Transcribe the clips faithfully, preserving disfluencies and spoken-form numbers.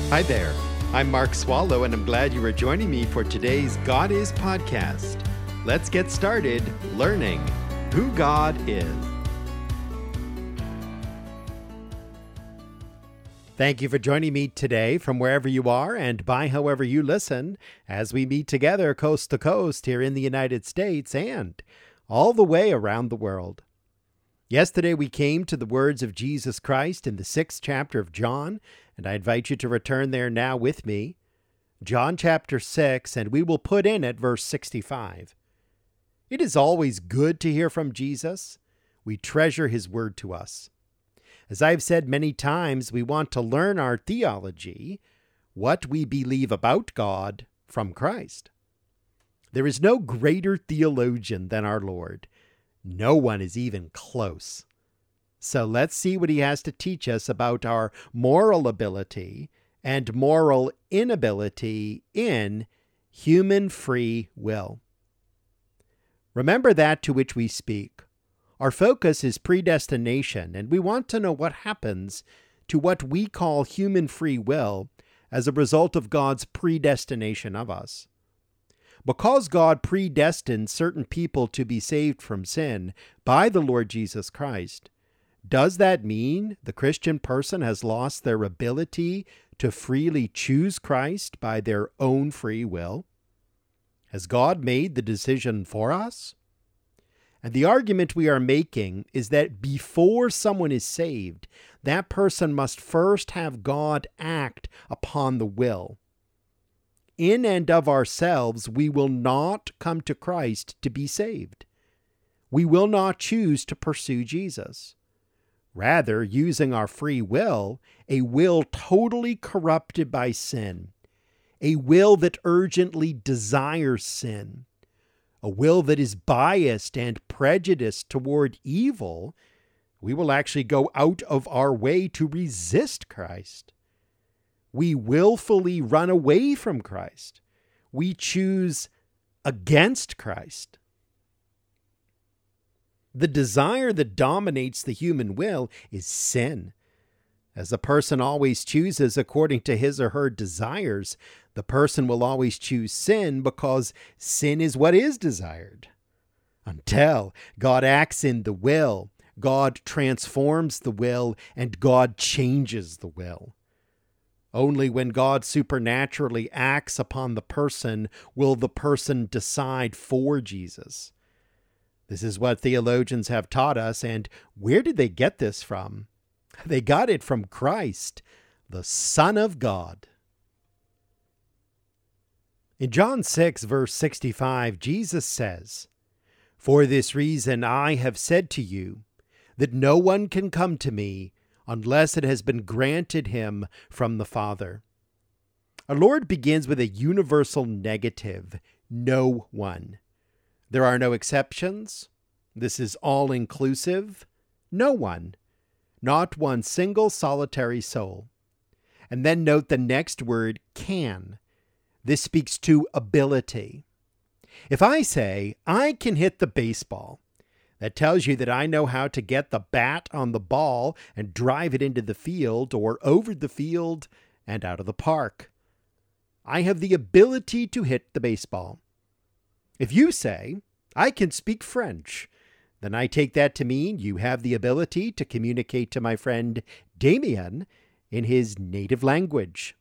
Hi there. I'm Mark Swallow, and I'm glad you are joining me for today's God Is podcast. Let's get started learning who God is. Thank you for joining me today from wherever you are and by however you listen as we meet together coast to coast here in the United States and all the way around the world. Yesterday we came to the words of Jesus Christ in the sixth chapter of John, and I invite you to return there now with me. John chapter six, and we will put in at verse sixty-five. It is always good to hear from Jesus. We treasure his word to us. As I've said many times, we want to learn our theology, what we believe about God, from Christ. There is no greater theologian than our Lord. No one is even close. So let's see what he has to teach us about our moral ability and moral inability in human free will. Remember that to which we speak. Our focus is predestination, and we want to know what happens to what we call human free will as a result of God's predestination of us. Because God predestined certain people to be saved from sin by the Lord Jesus Christ, does that mean the Christian person has lost their ability to freely choose Christ by their own free will? Has God made the decision for us? And the argument we are making is that before someone is saved, that person must first have God act upon the will. In and of ourselves, we will not come to Christ to be saved. We will not choose to pursue Jesus. Rather, using our free will, a will totally corrupted by sin, a will that urgently desires sin, a will that is biased and prejudiced toward evil, we will actually go out of our way to resist Christ. We willfully run away from Christ. We choose against Christ. The desire that dominates the human will is sin. As a person always chooses according to his or her desires, the person will always choose sin because sin is what is desired. Until God acts in the will, God transforms the will, and God changes the will. Only when God supernaturally acts upon the person will the person decide for Jesus. This is what theologians have taught us, and where did they get this from? They got it from Christ, the Son of God. In John six, verse sixty-five, Jesus says, "For this reason I have said to you, that no one can come to me unless it has been granted him from the Father." Our Lord begins with a universal negative, no one. There are no exceptions. This is all-inclusive. No one. Not one single solitary soul. And then note the next word, can. This speaks to ability. If I say, I can hit the baseball, that tells you that I know how to get the bat on the ball and drive it into the field or over the field and out of the park. I have the ability to hit the baseball. If you say, I can speak French, then I take that to mean you have the ability to communicate to my friend Damien in his native language.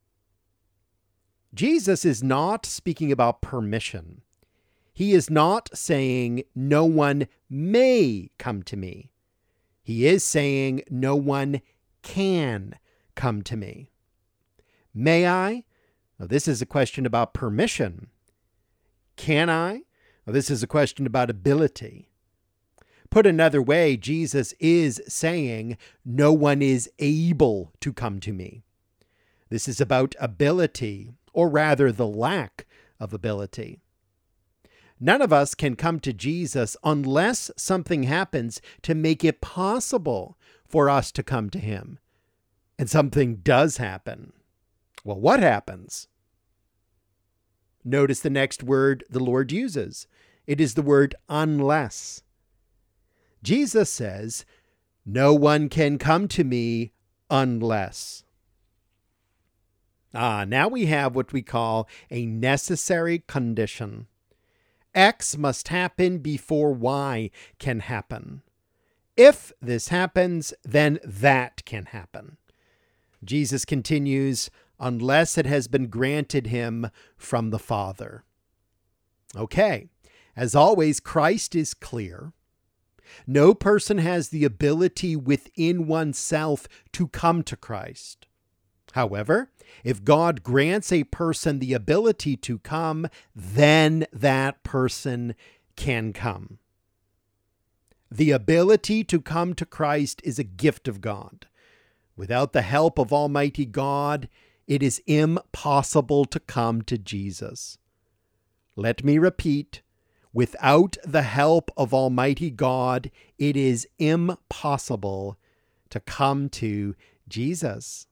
Jesus is not speaking about permission. He is not saying no one may come to me. He is saying no one can come to me. May I? Now, this is a question about permission. Can I? Well, this is a question about ability. Put another way, Jesus is saying, no one is able to come to me. This is about ability, or rather the lack of ability. None of us can come to Jesus unless something happens to make it possible for us to come to him. And something does happen. Well, what happens? Notice the next word the Lord uses. It is the word unless. Jesus says, no one can come to me unless. Ah, now we have what we call a necessary condition. X must happen before Y can happen. If this happens, then that can happen. Jesus continues, unless it has been granted him from the Father. Okay, as always, Christ is clear. No person has the ability within oneself to come to Christ. However, if God grants a person the ability to come, then that person can come. The ability to come to Christ is a gift of God. Without the help of Almighty God, it is impossible to come to Jesus. Let me repeat, without the help of Almighty God, it is impossible to come to Jesus.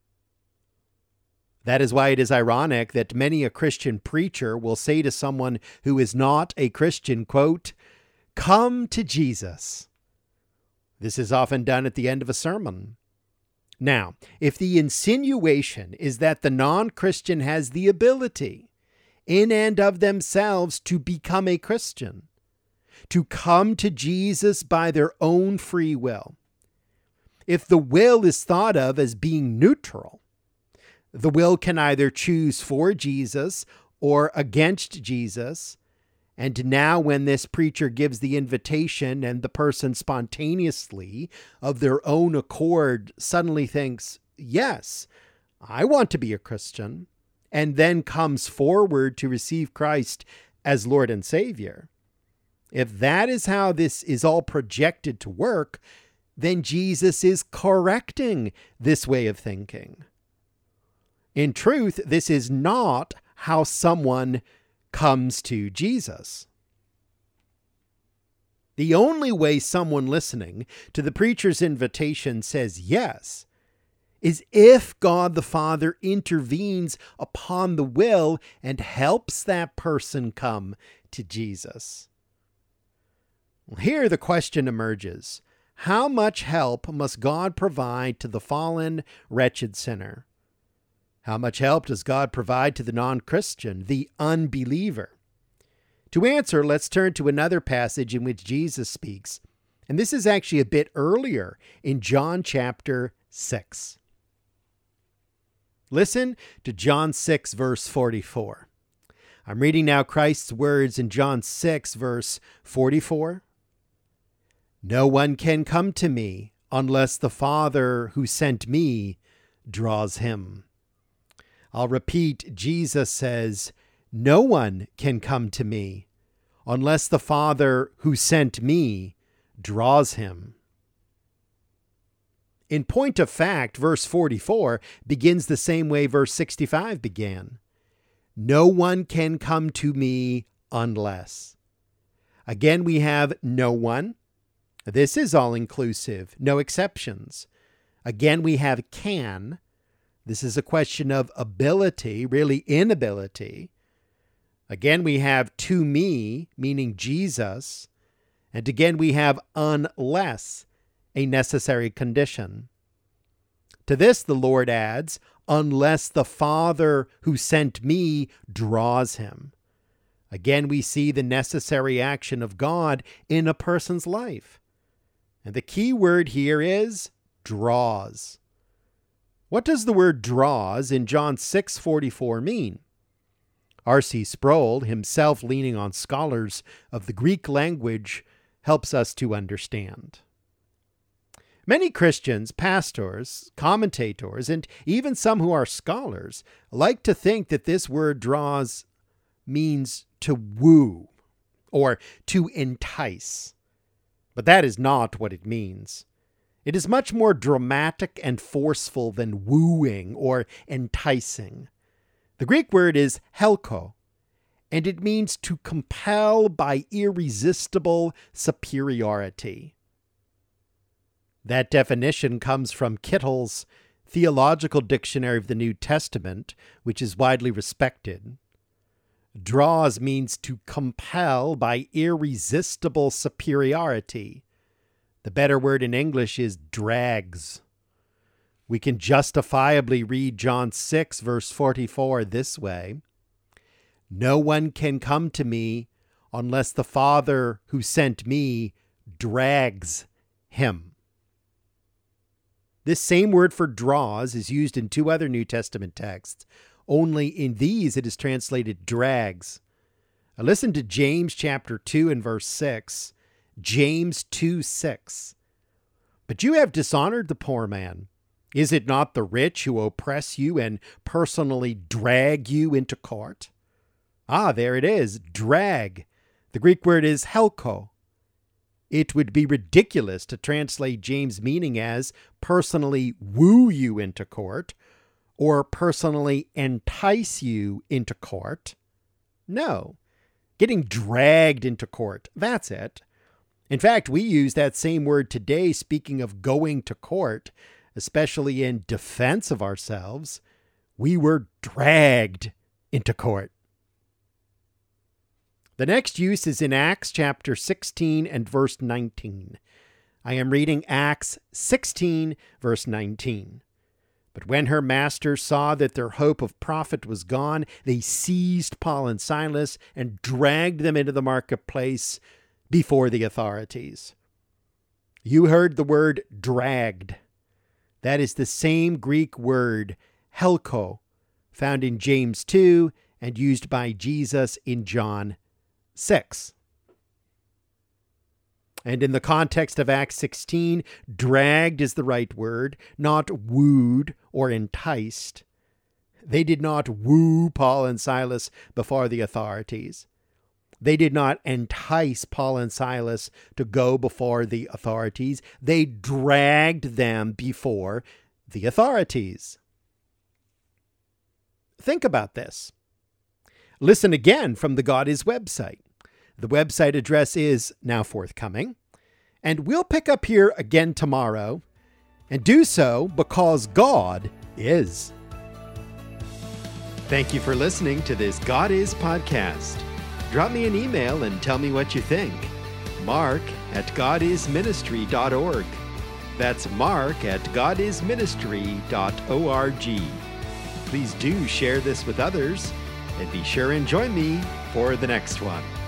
That is why it is ironic that many a Christian preacher will say to someone who is not a Christian, quote, "Come to Jesus." This is often done at the end of a sermon. Now, if the insinuation is that the non-Christian has the ability, in and of themselves, to become a Christian, to come to Jesus by their own free will, if the will is thought of as being neutral, the will can either choose for Jesus or against Jesus. And now when this preacher gives the invitation and the person spontaneously, of their own accord, suddenly thinks, yes, I want to be a Christian, and then comes forward to receive Christ as Lord and Savior, if that is how this is all projected to work, then Jesus is correcting this way of thinking. In truth, this is not how someone comes to Jesus. The only way someone listening to the preacher's invitation says yes is if God the Father intervenes upon the will and helps that person come to Jesus. Here the question emerges: how much help must God provide to the fallen, wretched sinner? How much help does God provide to the non-Christian, the unbeliever? To answer, let's turn to another passage in which Jesus speaks, and this is actually a bit earlier in John chapter six. Listen to John six, verse forty-four. I'm reading now Christ's words in John six, verse forty-four. No one can come to me unless the Father who sent me draws him. I'll repeat, Jesus says, no one can come to me unless the Father who sent me draws him. In point of fact, verse forty-four begins the same way verse sixty-five began. No one can come to me unless. Again, we have no one. This is all-inclusive, no exceptions. Again, we have can. This is a question of ability, really inability. Again, we have to me, meaning Jesus. And again, we have unless, a necessary condition. To this, the Lord adds, unless the Father who sent me draws him. Again, we see the necessary action of God in a person's life. And the key word here is draws. What does the word draws in John six forty-four mean? R C Sproul, himself leaning on scholars of the Greek language, helps us to understand. Many Christians, pastors, commentators, and even some who are scholars like to think that this word draws means to woo or to entice. But that is not what it means. It is much more dramatic and forceful than wooing or enticing. The Greek word is helko, and it means to compel by irresistible superiority. That definition comes from Kittle's Theological Dictionary of the New Testament, which is widely respected. Draws means to compel by irresistible superiority. The better word in English is drags. We can justifiably read John six, verse forty-four this way: "No one can come to me unless the Father who sent me drags him." This same word for draws is used in two other New Testament texts. Only in these it is translated drags. Now listen to James chapter two and verse six. James two six. "But you have dishonored the poor man. Is it not the rich who oppress you and personally drag you into court?" Ah, there it is, drag. The Greek word is helko. It would be ridiculous to translate James' meaning as personally woo you into court or personally entice you into court. No, getting dragged into court, that's it. In fact, we use that same word today speaking of going to court, especially in defense of ourselves. We were dragged into court. The next use is in Acts chapter sixteen and verse nineteen. I am reading Acts sixteen, verse nineteen. "But when her masters saw that their hope of profit was gone, they seized Paul and Silas and dragged them into the marketplace before the authorities." You heard the word dragged. That is the same Greek word, helko, found in James two and used by Jesus in John six. And in the context of Acts sixteen, dragged is the right word, not wooed or enticed. They did not woo Paul and Silas before the authorities. They did not entice Paul and Silas to go before the authorities. They dragged them before the authorities. Think about this. Listen again from the God Is website. The website address is now forthcoming, and we'll pick up here again tomorrow and do so because God is. Thank you for listening to this God Is podcast. Drop me an email and tell me what you think. Mark at god is ministry dot org. That's Mark at god is ministry dot org. Please do share this with others, and be sure and join me for the next one.